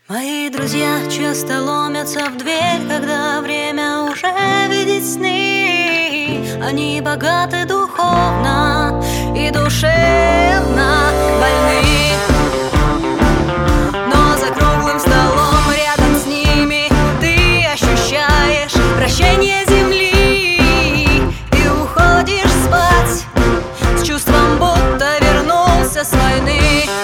Мои друзья часто ломятся в дверь, когда время уже видеть сны. Они богаты духовно и душевно больны, но за круглым столом рядом с ними ты ощущаешь вращение земли и уходишь спать с чувством, будто вернулся с войны.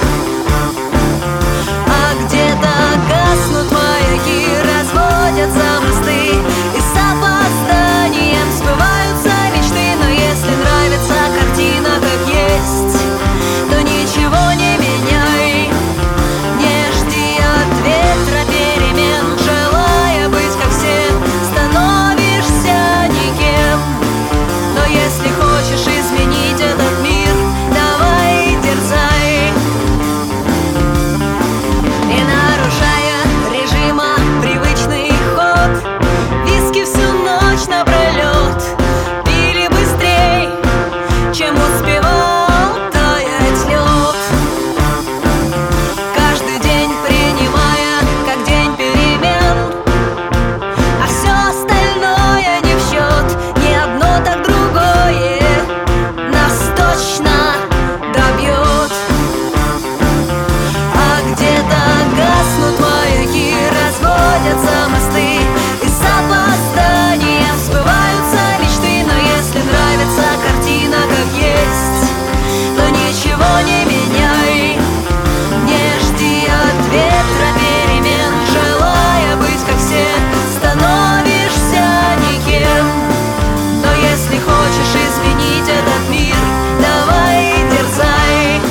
Гаснут маяки, разводятся мосты, и с опозданием сбываются мечты. Но если нравится картина как есть, то ничего не меняй. Не жди от ветра перемен, желая быть как все, становишься никем. Но если хочешь изменить этот мир, давай дерзай. И нарушая привычный ход, виски всю ночь напролет пили быстрей, чем успевал таять лед. Каждый день принимая как день перемен, а все остальное не в счет. Ни одно, так другое нас точно добьет. А где-то гаснут маяки, разводятся мосты, и с опозданием сбываются мечты. Но если нравится картина как есть, то ничего не меняй. Не жди от ветра перемен, желая быть как все, становишься никем. Но если хочешь изменить этот мир, давай дерзай.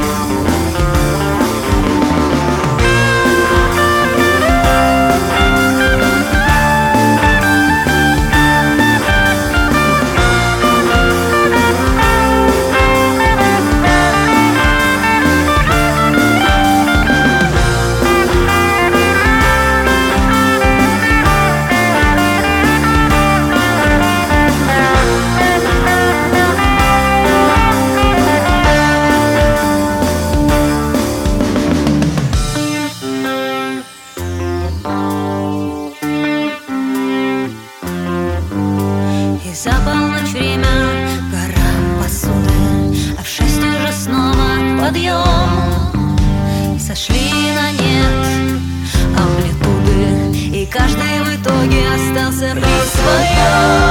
За полночь время гора посуды, а в 6 уже снова подъем. Сошли на нет амплитуды, и каждый в итоге остался при своем.